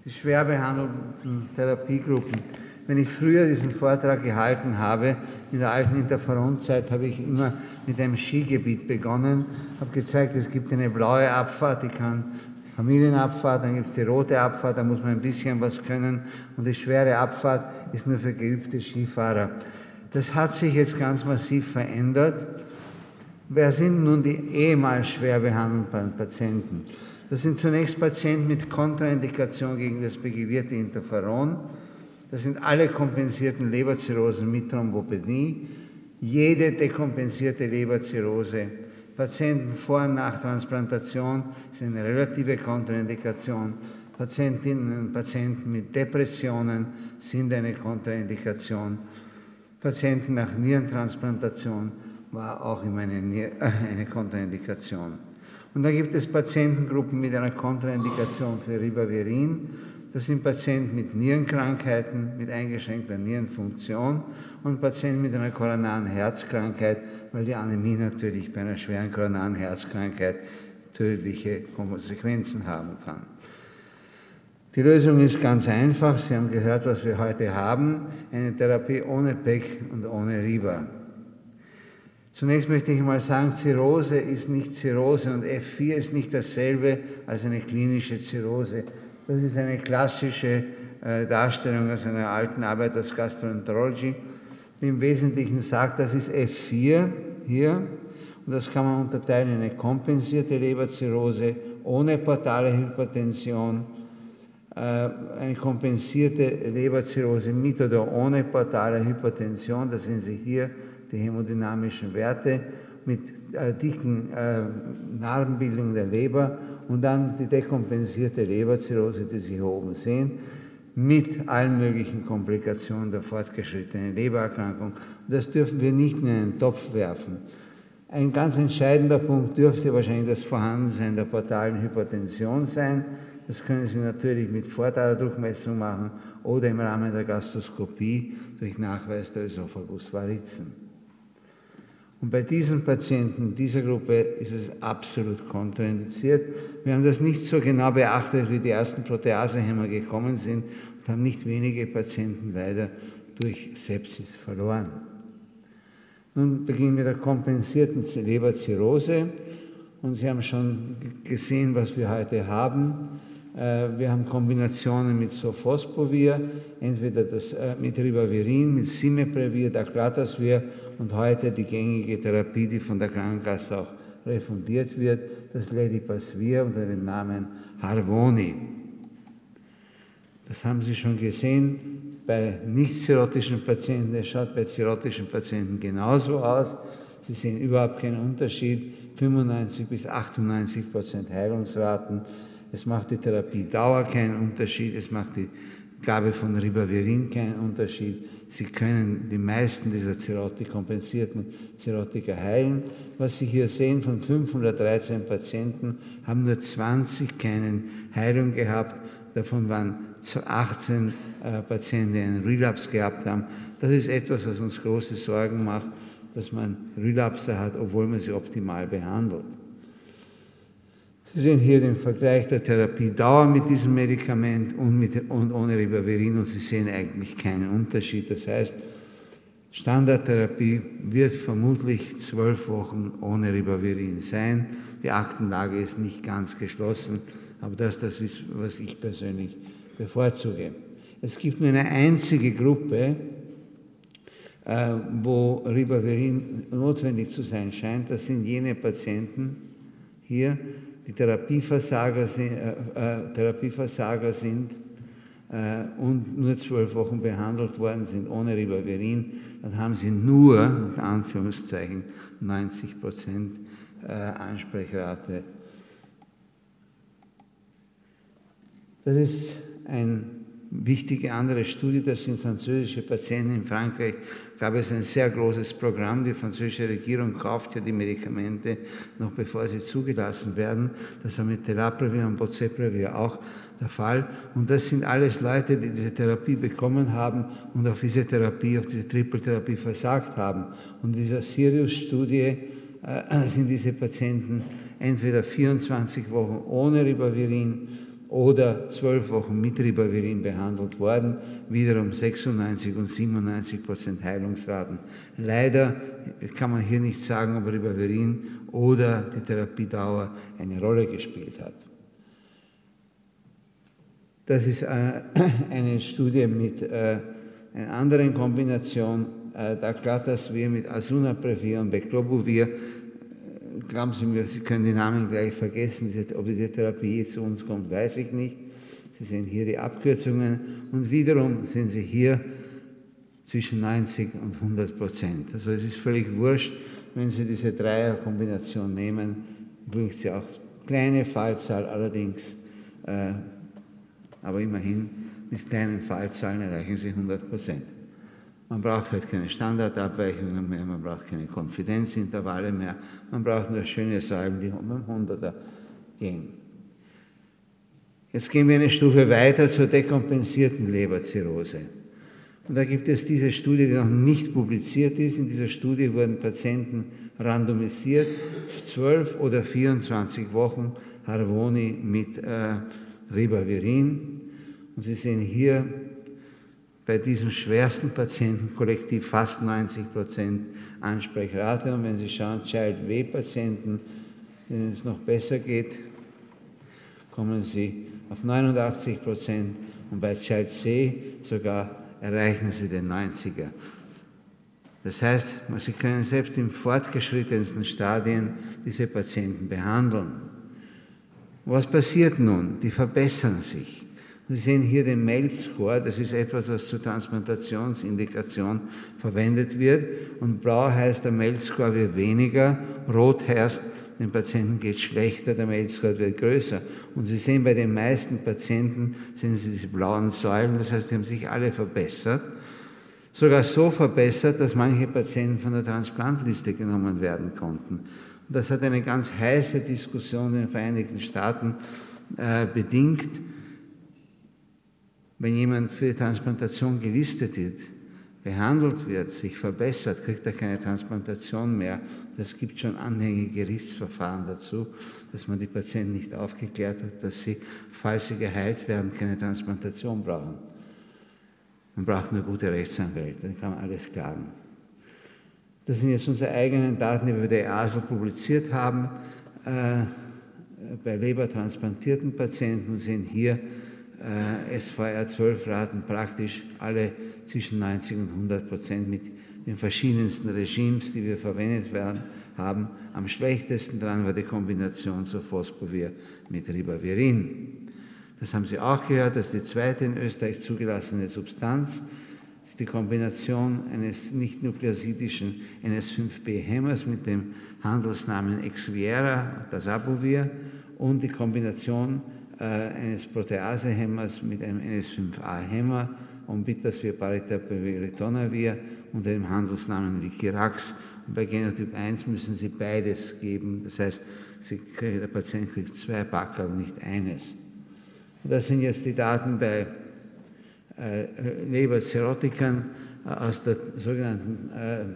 die schwer behandelten Therapiegruppen. Wenn ich früher diesen Vortrag gehalten habe, in der alten Interferonzeit, habe ich immer mit einem Skigebiet begonnen, habe gezeigt, es gibt eine blaue Abfahrt, die kann Familienabfahrt, dann gibt es die rote Abfahrt, da muss man ein bisschen was können, und die schwere Abfahrt ist nur für geübte Skifahrer. Das hat sich jetzt ganz massiv verändert. Wer sind nun die ehemals schwer behandelten Patienten? Das sind zunächst Patienten mit Kontraindikation gegen das begewirrte Interferon. Das sind alle kompensierten Leberzirrhosen mit Thrombopädie, jede dekompensierte Leberzirrhose. Patienten vor und nach Transplantation sind eine relative Kontraindikation. Patientinnen und Patienten mit Depressionen sind eine Kontraindikation. Patienten nach Nierentransplantation war auch immer eine Kontraindikation. Und dann gibt es Patientengruppen mit einer Kontraindikation für Ribavirin. Das sind Patienten mit Nierenkrankheiten, mit eingeschränkter Nierenfunktion und Patienten mit einer koronaren Herzkrankheit, weil die Anämie natürlich bei einer schweren koronaren Herzkrankheit tödliche Konsequenzen haben kann. Die Lösung ist ganz einfach. Sie haben gehört, was wir heute haben. Eine Therapie ohne PEC und ohne Riba. Zunächst möchte ich mal sagen, Zirrhose ist nicht Zirrhose und F4 ist nicht dasselbe als eine klinische Zirrhose. Das ist eine klassische Darstellung aus einer alten Arbeit aus Gastroenterology, die im Wesentlichen sagt, das ist F4 hier und das kann man unterteilen in eine kompensierte Leberzirrhose ohne portale Hypertension, eine kompensierte Leberzirrhose mit oder ohne portale Hypertension, da sehen Sie hier die hämodynamischen Werte mit dicken Narbenbildung der Leber und dann die dekompensierte Leberzirrhose, die Sie hier oben sehen, mit allen möglichen Komplikationen der fortgeschrittenen Lebererkrankung. Das dürfen wir nicht in einen Topf werfen. Ein ganz entscheidender Punkt dürfte wahrscheinlich das Vorhandensein der portalen Hypertension sein. Das können Sie natürlich mit Vorterdruckmessung machen oder im Rahmen der Gastroskopie durch Nachweis der Ösophagusvarizen. Und bei diesen Patienten, dieser Gruppe, ist es absolut kontraindiziert. Wir haben das nicht so genau beachtet, wie die ersten Proteasehämmer gekommen sind und haben nicht wenige Patienten leider durch Sepsis verloren. Nun beginnen wir mit der kompensierten Leberzirrhose. Und Sie haben schon gesehen, was wir heute haben. Wir haben Kombinationen mit Sofosbuvir, entweder mit Ribavirin, mit Simeprevir, Daclatasvir und heute die gängige Therapie, die von der Krankenkasse auch refundiert wird, das Ledipasvir unter dem Namen Harvoni. Das haben Sie schon gesehen bei nicht-zirrhotischen Patienten. Es schaut bei zirrhotischen Patienten genauso aus. Sie sehen überhaupt keinen Unterschied, 95 bis 98% Heilungsraten. Es macht die Therapiedauer keinen Unterschied, es macht die Gabe von Ribavirin keinen Unterschied. Sie können die meisten dieser kompensierten Zirrhotiker heilen. Was Sie hier sehen, von 513 Patienten haben nur 20 keine Heilung gehabt. Davon waren 18 Patienten, die einen Relapse gehabt haben. Das ist etwas, was uns große Sorgen macht, dass man Relapse hat, obwohl man sie optimal behandelt. Sie sehen hier den Vergleich der Therapiedauer mit diesem Medikament und ohne Ribavirin und Sie sehen eigentlich keinen Unterschied. Das heißt, Standardtherapie wird vermutlich 12 Wochen ohne Ribavirin sein. Die Aktenlage ist nicht ganz geschlossen, aber das ist, was ich persönlich bevorzuge. Es gibt nur eine einzige Gruppe, wo Ribavirin notwendig zu sein scheint. Das sind jene Patienten hier, die Therapieversager sind und nur 12 Wochen behandelt worden sind ohne Ribavirin, dann haben sie nur, unter Anführungszeichen, 90% Ansprechrate. Das ist eine wichtige andere Studie, das sind französische Patienten. In Frankreich gab es ein sehr großes Programm. Die französische Regierung kauft ja die Medikamente, noch bevor sie zugelassen werden. Das war mit Telaprevir und Boceprevir auch der Fall. Und das sind alles Leute, die diese Therapie bekommen haben und auf diese Therapie, auf diese Triple-Therapie versagt haben. Und in dieser Sirius-Studie sind diese Patienten entweder 24 Wochen ohne Ribavirin oder 12 Wochen mit Ribavirin behandelt worden, wiederum 96 und 97% Heilungsraten. Leider kann man hier nicht sagen, ob Ribavirin oder die Therapiedauer eine Rolle gespielt hat. Das ist eine Studie mit einer anderen Kombination, Daclatasvir mit Asunaprevir und Beclobuvir. Glauben Sie mir, Sie können die Namen gleich vergessen. Ob die Therapie zu uns kommt, weiß ich nicht. Sie sehen hier die Abkürzungen und wiederum sehen Sie hier zwischen 90 und 100%. Also es ist völlig wurscht, wenn Sie diese Dreierkombination nehmen, bringt sie auch kleine Fallzahl allerdings, aber immerhin mit kleinen Fallzahlen erreichen Sie 100%. Man braucht halt keine Standardabweichungen mehr, man braucht keine Konfidenzintervalle mehr, man braucht nur schöne Säulen, die um den 100er gehen. Jetzt gehen wir eine Stufe weiter zur dekompensierten Leberzirrhose. Und da gibt es diese Studie, die noch nicht publiziert ist. In dieser Studie wurden Patienten randomisiert, 12 oder 24 Wochen Harvoni mit Ribavirin. Und Sie sehen hier bei diesem schwersten Patientenkollektiv fast 90% Ansprechrate. Und wenn Sie schauen, Child-W-Patienten, denen es noch besser geht, kommen Sie auf 89% und bei Child-C sogar erreichen Sie den 90er. Das heißt, Sie können selbst im fortgeschrittensten Stadien diese Patienten behandeln. Was passiert nun? Die verbessern sich. Sie sehen hier den MELD-Score, das ist etwas, was zur Transplantationsindikation verwendet wird. Und blau heißt, der MELD-Score wird weniger, rot heißt, dem Patienten geht es schlechter, der MELD-Score wird größer. Und Sie sehen, bei den meisten Patienten sehen Sie diese blauen Säulen, das heißt, die haben sich alle verbessert. Sogar so verbessert, dass manche Patienten von der Transplantliste genommen werden konnten. Und das hat eine ganz heiße Diskussion in den Vereinigten Staaten bedingt. Wenn jemand für die Transplantation gelistet wird, behandelt wird, sich verbessert, kriegt er keine Transplantation mehr. Es gibt schon anhängige Gerichtsverfahren dazu, dass man die Patienten nicht aufgeklärt hat, dass sie, falls sie geheilt werden, keine Transplantation brauchen. Man braucht nur gute Rechtsanwälte, dann kann man alles klagen. Das sind jetzt unsere eigenen Daten, die wir bei der EASL publiziert haben, bei lebertransplantierten Patienten. Wir sehen hier SVR12-Raten praktisch alle zwischen 90 und 100% mit den verschiedensten Regimes, die wir verwendet haben. Am schlechtesten dran war die Kombination Sofosbuvir mit Ribavirin. Das haben Sie auch gehört, das ist die zweite in Österreich zugelassene Substanz. Das ist die Kombination eines nicht-nukleosidischen NS5B-Hämmers mit dem Handelsnamen Exviera, Dasabuvir, und die Kombination eines Proteasehemmers mit einem NS5A-Hämmer, Umbitasvir, Paritabevir, Ritonavir unter dem Handelsnamen Vicirax. Und bei Genotyp 1 müssen Sie beides geben, das heißt, der Patient kriegt 2 Packerl, nicht eines. Und das sind jetzt die Daten bei Leberzirrhotikern aus der sogenannten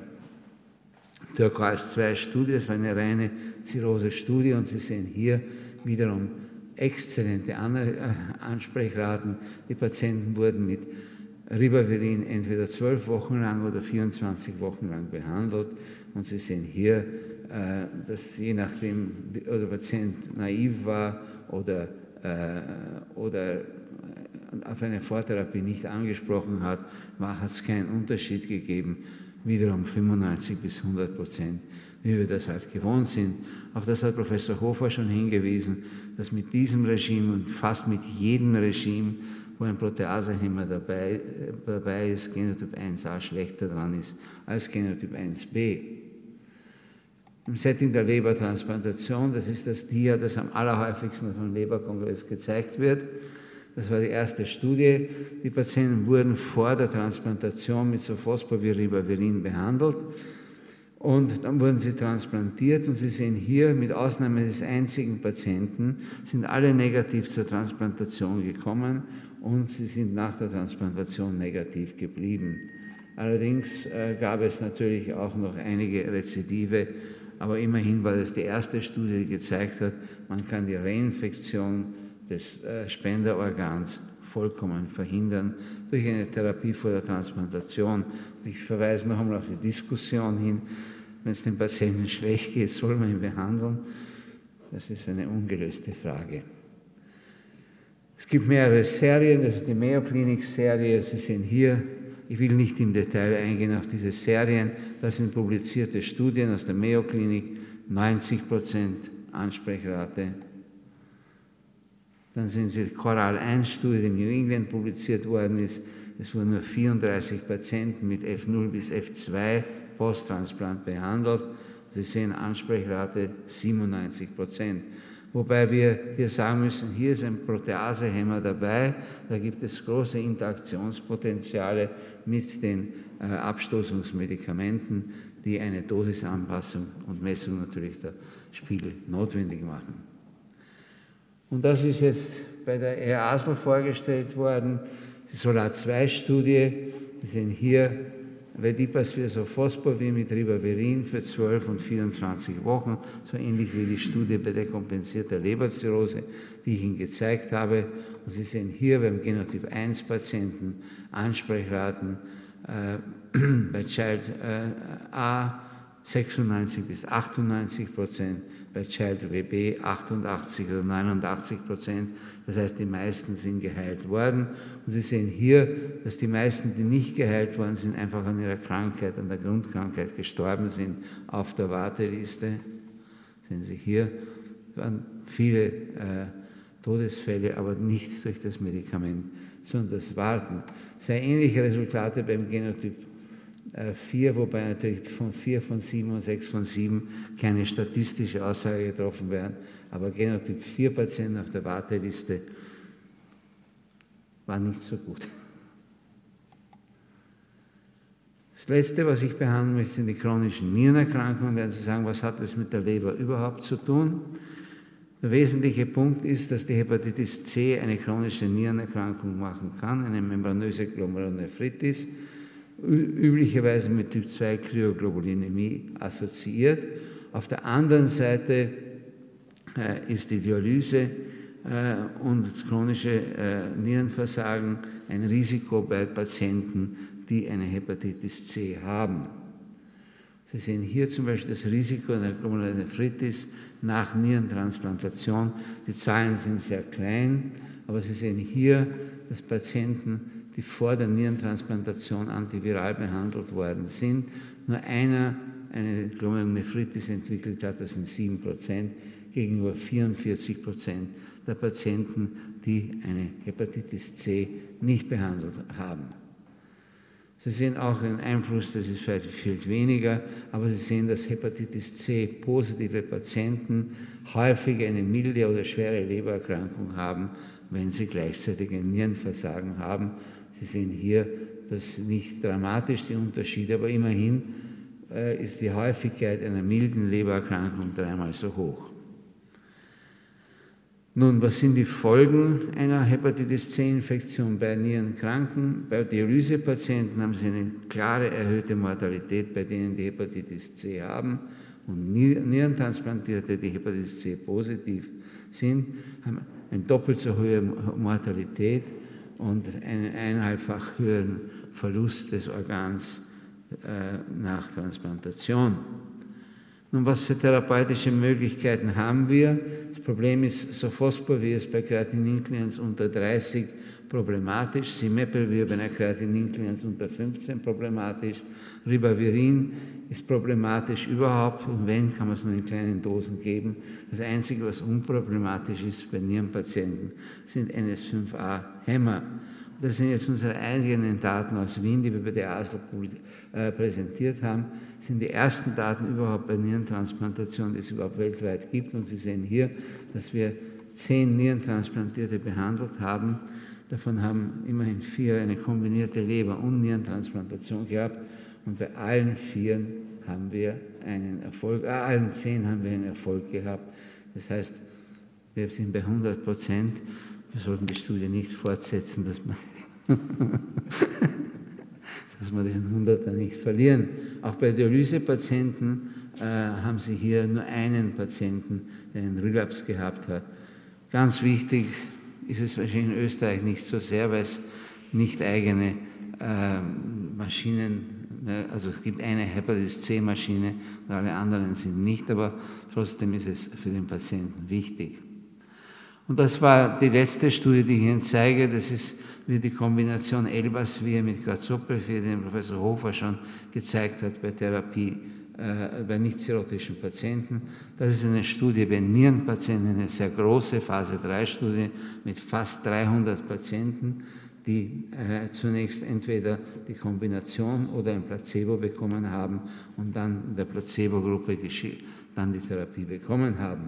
Turquoise-2-Studie. Das war eine reine Zirrhose-Studie und Sie sehen hier wiederum exzellente Ansprechraten. Die Patienten wurden mit Ribavirin entweder 12 Wochen lang oder 24 Wochen lang behandelt. Und Sie sehen hier, dass je nachdem, ob der Patient naiv war oder auf eine Vortherapie nicht angesprochen hat, hat es keinen Unterschied gegeben. Wiederum 95 bis 100%, wie wir das halt gewohnt sind. Auf das hat Professor Hofer schon hingewiesen, dass mit diesem Regime und fast mit jedem Regime, wo ein Proteasehemmer dabei ist, Genotyp 1a schlechter dran ist als Genotyp 1b. Im Setting der Lebertransplantation, das ist das Dia, das am allerhäufigsten vom Leberkongress gezeigt wird. Das war die erste Studie. Die Patienten wurden vor der Transplantation mit Sofosbuvir, Ribavirin behandelt und dann wurden sie transplantiert und Sie sehen hier, mit Ausnahme des einzigen Patienten, sind alle negativ zur Transplantation gekommen und sie sind nach der Transplantation negativ geblieben. Allerdings gab es natürlich auch noch einige Rezidive, aber immerhin war das die erste Studie, die gezeigt hat, man kann die Reinfektion des Spenderorgans vollkommen verhindern durch eine Therapie vor der Transplantation. Und ich verweise noch einmal auf die Diskussion hin, wenn es dem Patienten schlecht geht, soll man ihn behandeln. Das ist eine ungelöste Frage. Es gibt mehrere Serien, das ist die Mayo Clinic Serie. Sie sehen hier, ich will nicht im Detail eingehen auf diese Serien, das sind publizierte Studien aus der Mayo Clinic, 90% Ansprechrate. Dann sehen Sie die Coral-1-Studie, die in New England publiziert worden ist. Es wurden nur 34 Patienten mit F0 bis F2 Posttransplant behandelt. Sie sehen Ansprechrate 97%. Wobei wir hier sagen müssen, hier ist ein Proteasehemmer dabei, da gibt es große Interaktionspotenziale mit den Abstoßungsmedikamenten, die eine Dosisanpassung und Messung natürlich der Spiegel notwendig machen. Und das ist jetzt bei der EASL vorgestellt worden, die SOLAR-2-Studie. Sie sehen hier Ledipasvirsophosphor mit Ribavirin für 12 und 24 Wochen, so ähnlich wie die Studie bei dekompensierter Leberzirrhose, die ich Ihnen gezeigt habe. Und Sie sehen hier beim Genotyp 1 Patienten Ansprechraten bei Child A 96 bis 98%, bei Child WB 88 oder 89%. Das heißt, die meisten sind geheilt worden. Und Sie sehen hier, dass die meisten, die nicht geheilt worden sind, einfach an ihrer Krankheit, an der Grundkrankheit gestorben sind auf der Warteliste. Sehen Sie hier, waren viele Todesfälle, aber nicht durch das Medikament, sondern das Warten. Sehr ähnliche Resultate beim Genotyp 4, wobei natürlich von 4 von 7 und 6 von 7 keine statistische Aussage getroffen werden, aber Genotyp 4 Patienten auf der Warteliste war nicht so gut. Das Letzte, was ich behandeln möchte, sind die chronischen Nierenerkrankungen. Werden Sie sagen, was hat das mit der Leber überhaupt zu tun? Der wesentliche Punkt ist, dass die Hepatitis C eine chronische Nierenerkrankung machen kann, eine membranöse Glomerulonephritis, üblicherweise mit Typ 2 Kryoglobulinämie assoziiert. Auf der anderen Seite ist die Dialyse und das chronische Nierenversagen ein Risiko bei Patienten, die eine Hepatitis C haben. Sie sehen hier zum Beispiel das Risiko einer Glomerulonephritis nach Nierentransplantation. Die Zahlen sind sehr klein, aber Sie sehen hier, dass Patienten, die vor der Nierentransplantation antiviral behandelt worden sind, nur einer eine Glomerulonephritis entwickelt hat, das sind 7%, gegenüber 44% der Patienten, die eine Hepatitis C nicht behandelt haben. Sie sehen auch einen Einfluss, das ist vielleicht viel weniger, aber Sie sehen, dass Hepatitis C positive Patienten häufig eine milde oder schwere Lebererkrankung haben, wenn sie gleichzeitig ein Nierenversagen haben. Sie sehen hier, dass nicht dramatisch die Unterschiede, aber immerhin ist die Häufigkeit einer milden Lebererkrankung 3-mal so hoch. Nun, was sind die Folgen einer Hepatitis C-Infektion bei Nierenkranken? Bei Dialysepatienten haben sie eine klare erhöhte Mortalität, bei denen die Hepatitis C haben. Und Nierentransplantierte, die Hepatitis C positiv sind, haben eine doppelt so hohe Mortalität und einen 1,5-fach höheren Verlust des Organs nach Transplantation. Nun, was für therapeutische Möglichkeiten haben wir? Das Problem ist, Sofosbuvir ist bei Kreatininklienz unter 30 problematisch, Simepelvir bei einer Kreatininklienz unter 15 problematisch, Ribavirin ist problematisch überhaupt und wenn, kann man es nur in kleinen Dosen geben. Das Einzige, was unproblematisch ist bei Nierenpatienten, sind NS5A-Hämmer. Das sind jetzt unsere eigenen Daten aus Wien, die wir bei der ASL präsentiert haben, sind die ersten Daten überhaupt bei Nierentransplantation, die es überhaupt weltweit gibt. Und Sie sehen hier, dass wir 10 Nierentransplantierte behandelt haben. Davon haben immerhin 4 eine kombinierte Leber- und Nierentransplantation gehabt. Und bei allen 4 haben wir einen Erfolg, allen 10 haben wir einen Erfolg gehabt. Das heißt, wir sind bei 100%. Wir sollten die Studie nicht fortsetzen, dass wir diesen 100er nicht verlieren. Auch bei Dialysepatienten haben Sie hier nur einen Patienten, der einen Relapse gehabt hat. Ganz wichtig ist es wahrscheinlich in Österreich nicht so sehr, weil es nicht eigene Maschinen, also es gibt eine Hepatitis C-Maschine und alle anderen sind nicht, aber trotzdem ist es für den Patienten wichtig. Und das war die letzte Studie, die ich Ihnen zeige. Das ist wie die Kombination Elbasvir mit Grazoprevir, den Professor Hofer schon gezeigt hat bei Therapie bei nicht-cirrhotischen Patienten. Das ist eine Studie bei Nierenpatienten, eine sehr große Phase-3-Studie mit fast 300 Patienten, die zunächst entweder die Kombination oder ein Placebo bekommen haben und dann in der Placebo-Gruppe dann die Therapie bekommen haben.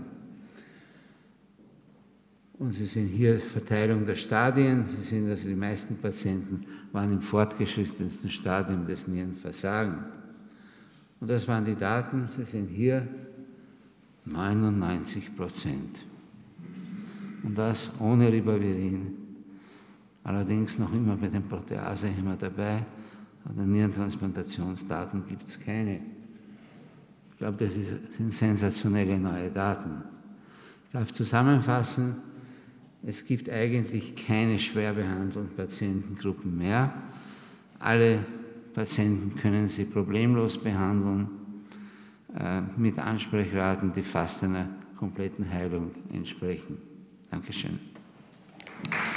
Und Sie sehen hier Verteilung der Stadien. Sie sehen, dass die meisten Patienten waren im fortgeschrittensten Stadium des Nierenversagens. Und das waren die Daten. Sie sehen hier 99%. Und das ohne Ribavirin. Allerdings noch immer bei den Proteasehemmer dabei. Aber Nierentransplantationsdaten gibt es keine. Ich glaube, das sind sensationelle neue Daten. Ich darf zusammenfassen, es gibt eigentlich keine schwer behandelten Patientengruppen mehr. Alle Patienten können Sie problemlos behandeln, mit Ansprechraten, die fast einer kompletten Heilung entsprechen. Dankeschön.